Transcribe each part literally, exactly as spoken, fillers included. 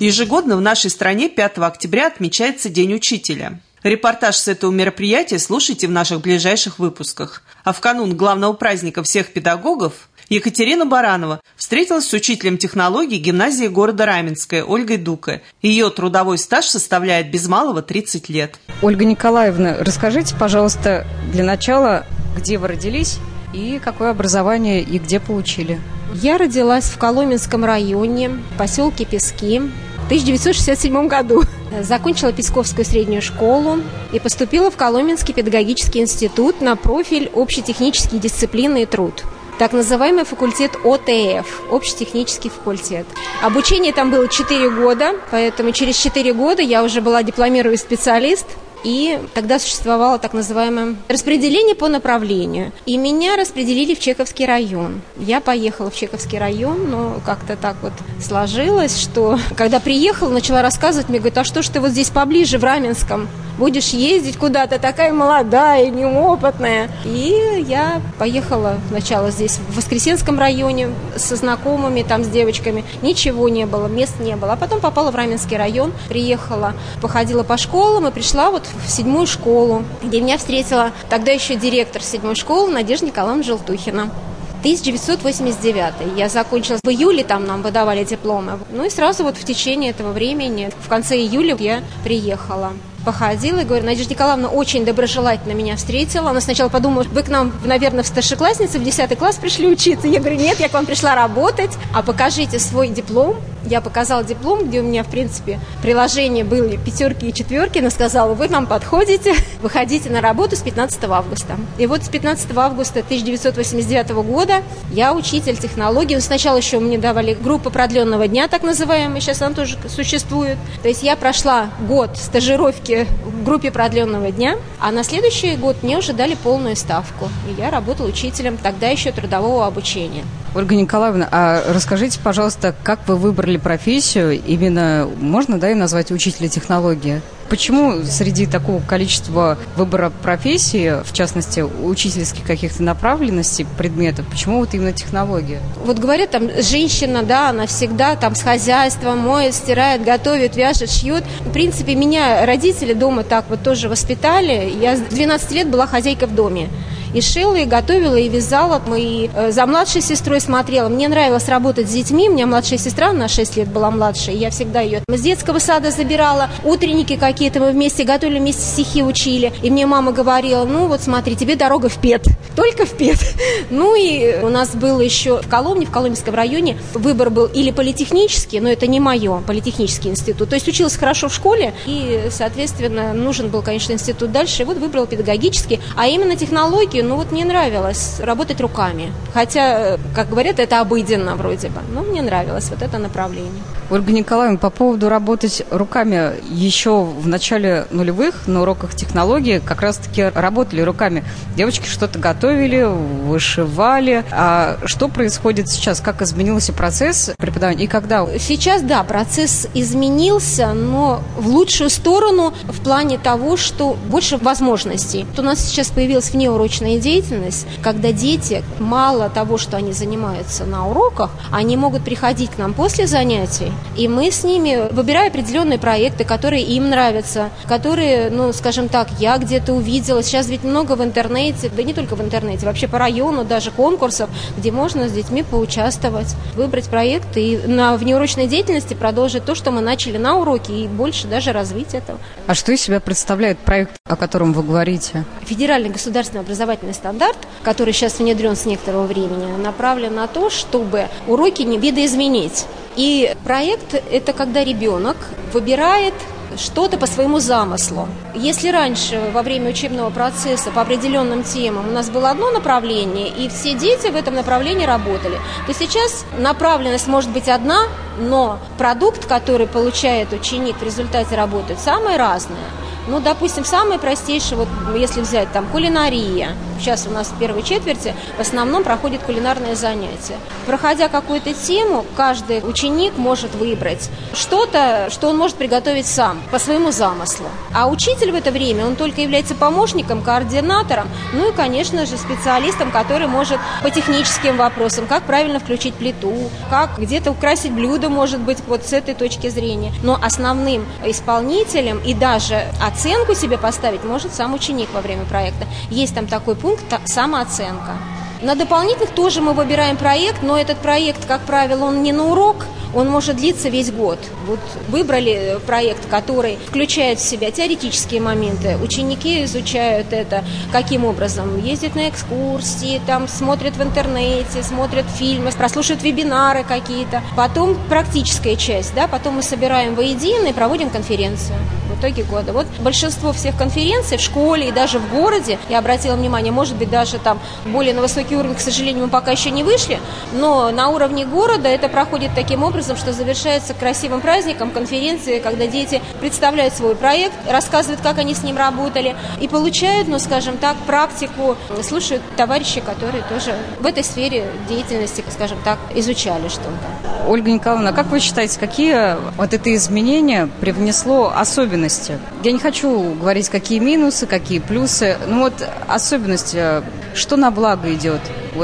Ежегодно в нашей стране пятого октября отмечается День учителя. Репортаж с этого мероприятия слушайте в наших ближайших выпусках. А в канун главного праздника всех педагогов Екатерина Баранова встретилась с учителем технологий гимназии города Раменское Ольгой Дука. Ее трудовой стаж составляет без малого тридцать лет. Ольга Николаевна, расскажите, пожалуйста, для начала, где вы родились и какое образование и где получили? Я родилась в Коломенском районе, в поселке Пески, в тысяча девятьсот шестьдесят седьмом году. Закончила Песковскую среднюю школу и поступила в Коломенский педагогический институт на профиль общетехнические дисциплины и труд. Так называемый факультет О Т Ф, общетехнический факультет. Обучение там было четыре года, поэтому через четыре года я уже была дипломированный специалист. И тогда существовало так называемое распределение по направлению. И меня распределили в Чеховский район. Я поехала в Чеховский район, но как-то так вот сложилось, что когда приехала, начала рассказывать, мне говорят, а что ж ты вот здесь поближе, в Раменском, будешь ездить куда-то, такая молодая, неопытная. И я поехала сначала здесь, в Воскресенском районе, со знакомыми, там с девочками. Ничего не было, мест не было. А потом попала в Раменский район, приехала, походила по школам и пришла вот в седьмую школу, где меня встретила тогда еще директор седьмой школы Надежда Николаевна Желтухина. тысяча девятьсот восемьдесят девятый. Я закончила в июле, там нам выдавали дипломы. Ну и сразу вот в течение этого времени, в конце июля я приехала. Походила и говорю, Надежда Николаевна очень доброжелательно меня встретила. Она сначала подумала, вы к нам, наверное, в старшеклассницы, в десятый класс пришли учиться. Я говорю, нет, я к вам пришла работать, а покажите свой диплом. Я показала диплом, где у меня, в принципе, приложения были пятерки и четверки. Она сказала, вы нам подходите, выходите на работу с пятнадцатого августа. И вот с пятнадцатого августа тысяча девятьсот восемьдесят девятого года я учитель технологий. Сначала еще мне давали группу продленного дня, так называемая, сейчас она тоже существует. То есть я прошла год стажировки в группе продленного дня, а на следующий год мне уже дали полную ставку. И я работала учителем тогда еще трудового обучения. Ольга Николаевна, а расскажите, пожалуйста, как вы выбрали профессию, именно, можно, да, и назвать учителя технологии? Почему среди такого количества выбора профессии, в частности, учительских каких-то направленностей, предметов, почему вот именно технология? Вот говорят, там, женщина, да, она всегда там с хозяйством моет, стирает, готовит, вяжет, шьет. В принципе, меня родители дома так вот тоже воспитали. Я с двенадцати лет была хозяйкой в доме. И шила, и готовила, и вязала. И за младшей сестрой смотрела. Мне нравилось работать с детьми. У меня младшая сестра на шесть лет была младше. И я всегда ее с детского сада забирала. Утренники какие-то мы вместе готовили, вместе стихи учили. И мне мама говорила, ну вот смотри, тебе дорога в Пет. Только в Пет. Ну и у нас был еще в Коломне, в Коломенском районе, выбор был или политехнический, но это не мое, политехнический институт. То есть училась хорошо в школе. И, соответственно, нужен был, конечно, институт дальше. И вот выбрала педагогический. А именно технологию, ну вот мне нравилось работать руками. Хотя, как говорят, это обыденно вроде бы. Но мне нравилось вот это направление. Ольга Николаевна, по поводу работать руками, еще в начале нулевых на уроках технологии как раз-таки работали руками. Девочки что-то готовили, вышивали. А что происходит сейчас? Как изменился процесс преподавания и когда? Сейчас, да, процесс изменился, но в лучшую сторону в плане того, что больше возможностей. У нас сейчас появилась внеурочная деятельность, когда дети, мало того, что они занимаются на уроках, они могут приходить к нам после занятий, и мы с ними, выбирая определенные проекты, которые им нравятся, которые, ну, скажем так, я где-то увидела. Сейчас ведь много в интернете, да не только в интернете, вообще по району даже конкурсов, где можно с детьми поучаствовать, выбрать проекты и на внеурочной деятельности продолжить то, что мы начали на уроке, и больше даже развить этого. А что из себя представляет проект, о котором вы говорите? Федеральный государственный образовательный стандарт, который сейчас внедрен с некоторого времени, направлен на то, чтобы уроки не видоизменить. И проект – это когда ребенок выбирает что-то по своему замыслу. Если раньше во время учебного процесса по определенным темам у нас было одно направление, и все дети в этом направлении работали, то сейчас направленность может быть одна, но продукт, который получает ученик в результате работы, самый разный. Ну, допустим, самое простейшее, вот если взять там кулинария. Сейчас у нас в первой четверти в основном проходит кулинарное занятие. Проходя какую-то тему, каждый ученик может выбрать что-то, что он может приготовить сам, по своему замыслу. А учитель в это время, он только является помощником, координатором, ну и, конечно же, специалистом, который может по техническим вопросам, как правильно включить плиту, как где-то украсить блюдо, может быть, вот с этой точки зрения. Но основным исполнителем и даже оценку себе поставить может сам ученик во время проекта. Есть там такой пункт – самооценка. На дополнительных тоже мы выбираем проект, но этот проект, как правило, он не на урок, он может длиться весь год. Вот выбрали проект, который включает в себя теоретические моменты. Ученики изучают это, каким образом. Ездят на экскурсии, там смотрят в интернете, смотрят фильмы, прослушивают вебинары какие-то. Потом практическая часть, да, потом мы собираем воедино и проводим конференцию в итоге года. Вот большинство всех конференций в школе и даже в городе, я обратила внимание, может быть, даже там более на высокий уровень, к сожалению, мы пока еще не вышли, но на уровне города это проходит таким образом, что завершается красивым праздником конференции, когда дети представляют свой проект, рассказывают, как они с ним работали, и получают, ну, скажем так, практику, слушают товарищи, которые тоже в этой сфере деятельности, скажем так, изучали что-то. Ольга Николаевна, как вы считаете, какие вот это изменение привнесло особенности? Я не хочу говорить, какие минусы, какие плюсы, но вот особенности, что на благо идет? Вот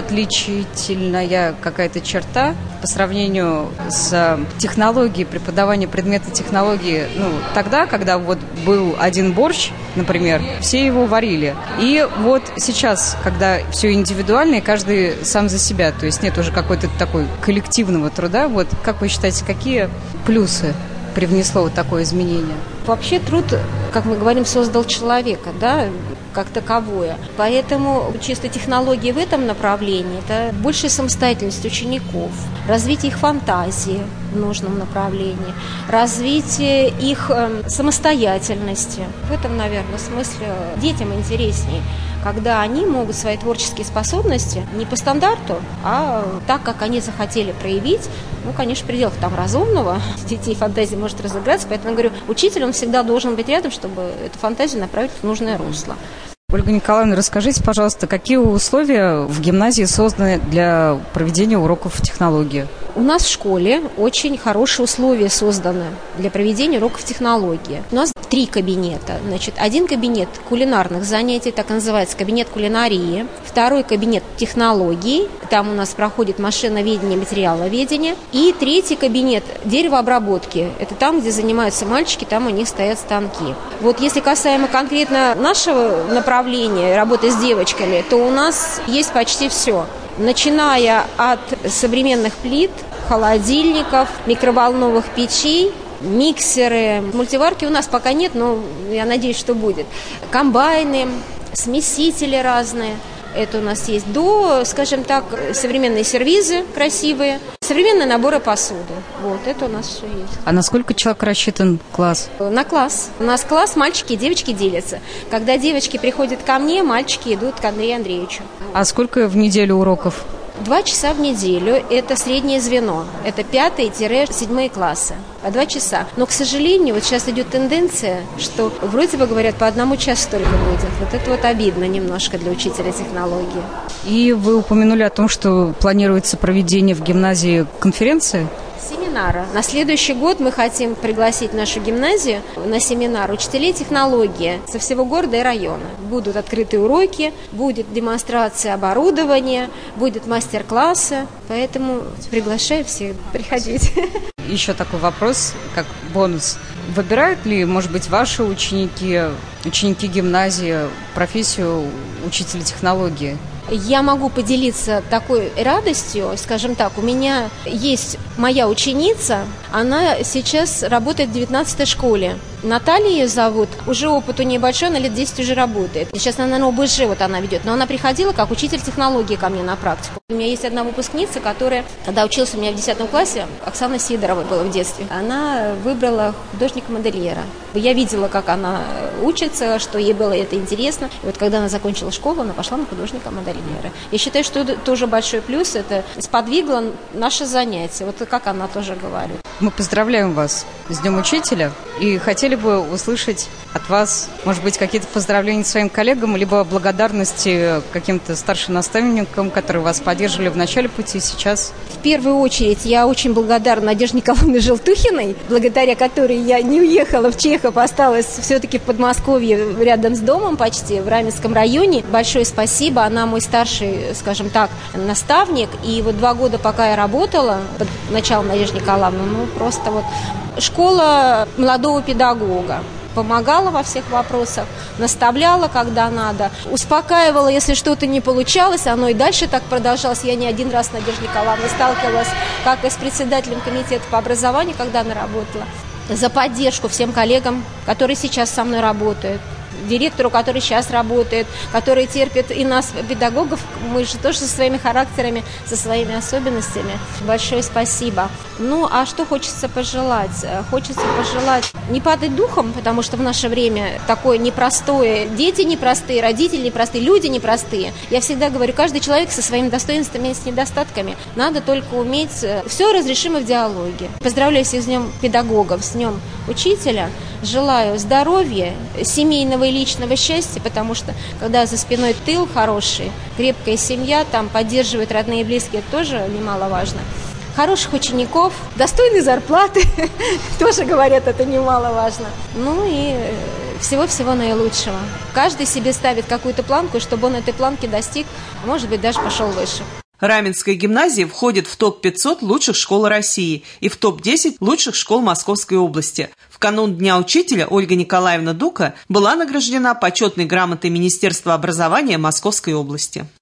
отличительная какая-то черта по сравнению с технологией, преподавания предмета технологии, ну, тогда, когда вот был один борщ, например, все его варили. И вот сейчас, когда все индивидуально, и каждый сам за себя, то есть нет уже какой-то такой коллективного труда, вот как вы считаете, какие плюсы привнесло вот такое изменение? Вообще труд, как мы говорим, создал человека, да, как таковое. Поэтому чисто технологии в этом направлении – это большая самостоятельность учеников, развитие их фантазии в нужном направлении, развитие их э, самостоятельности. В этом, наверное, смысле детям интереснее, когда они могут свои творческие способности не по стандарту, а так, как они захотели проявить. Ну, конечно, в пределах там разумного. Детей фантазия может разыграться, поэтому я говорю, учитель, он всегда должен быть рядом, чтобы эту фантазию направить в нужное русло. Ольга Николаевна, расскажите, пожалуйста, какие условия в гимназии созданы для проведения уроков технологии? У нас в школе очень хорошие условия созданы для проведения уроков технологии. У нас три кабинета. Значит, один кабинет кулинарных занятий, так и называется, кабинет кулинарии. Второй кабинет технологий, там у нас проходит машиноведение, материаловедение. И третий кабинет деревообработки. Это там, где занимаются мальчики, там у них стоят станки. Вот если касаемо конкретно нашего направления, работы с девочками, то у нас есть почти все. Начиная от современных плит, холодильников, микроволновых печей, миксеры, мультиварки у нас пока нет, но я надеюсь, что будет. Комбайны, смесители разные. Это у нас есть до, скажем так, современные сервизы красивые, современные наборы посуды. Вот, это у нас все есть. А на сколько человек рассчитан класс? На класс. У нас класс, мальчики и девочки делятся. Когда девочки приходят ко мне, мальчики идут к Андрею Андреевичу. А сколько в неделю уроков? Два часа в неделю – это среднее звено. Это пятые-седьмые классы. По два часа. Но, к сожалению, вот сейчас идет тенденция, что вроде бы говорят, по одному часу только будет. Вот это вот обидно немножко для учителя технологии. И вы упомянули о том, что планируется проведение в гимназии конференции? Семинара. На следующий год мы хотим пригласить в нашу гимназию на семинар учителей технологии со всего города и района. Будут открытые уроки, будет демонстрация оборудования, будут мастер-классы, поэтому приглашаю всех приходить. Еще такой вопрос, как бонус. Выбирают ли, может быть, ваши ученики, ученики гимназии профессию учителя технологии? Я могу поделиться такой радостью, скажем так, у меня есть моя ученица, она сейчас работает в девятнадцатой школе. Наталья ее зовут, уже опыт у нее большой, она лет десять уже работает. Сейчас она на ОБЖ вот она ведет, но она приходила как учитель технологии ко мне на практику. У меня есть одна выпускница, которая, когда училась у меня в десятом классе, Оксана Сидорова была в детстве, она выбрала художника-модельера. Я видела, как она учится, что ей было это интересно. И вот когда она закончила школу, она пошла на художника-модельера. Я считаю, что это тоже большой плюс, это сподвигло наше занятие, вот как она тоже говорит. Мы поздравляем вас с Днем Учителя. И хотели бы услышать от вас, может быть, какие-то поздравления своим коллегам, либо благодарности каким-то старшим наставникам, которые вас поддерживали в начале пути, сейчас. В первую очередь я очень благодарна Надежде Николаевне Желтухиной, благодаря которой я не уехала в Чехов, осталась все-таки в Подмосковье, рядом с домом почти, в Раменском районе. Большое спасибо, она мой старший, скажем так, наставник. И вот два года, пока я работала, под началом Надежды Николаевны, ну просто вот школа молодого педагога. Помогала во всех вопросах, наставляла, когда надо, успокаивала, если что-то не получалось, оно и дальше так продолжалось. Я не один раз с Надеждой Николаевной сталкивалась, как и с председателем комитета по образованию, когда она работала, за поддержку всем коллегам, которые сейчас со мной работают, директору, который сейчас работает, который терпит и нас, педагогов, мы же тоже со своими характерами, со своими особенностями. Большое спасибо. Ну, а что хочется пожелать? Хочется пожелать не падать духом, потому что в наше время такое непростое, дети непростые, родители непростые, люди непростые. Я всегда говорю, каждый человек со своими достоинствами и с недостатками. Надо только уметь, все разрешимо в диалоге. Поздравляю всех с Днем педагогов, с Днем учителя. Желаю здоровья, семейного и личного счастья, потому что когда за спиной тыл хороший, крепкая семья, там поддерживают родные и близкие, это тоже немаловажно. Хороших учеников, достойной зарплаты, тоже, говорят, это немаловажно. Ну и всего-всего наилучшего. Каждый себе ставит какую-то планку, чтобы он этой планки достиг, а может быть, даже пошел выше. Раменская гимназия входит в топ пятьсот лучших школ России и в топ десять лучших школ Московской области. В канун Дня учителя Ольга Николаевна Дука была награждена почетной грамотой Министерства образования Московской области.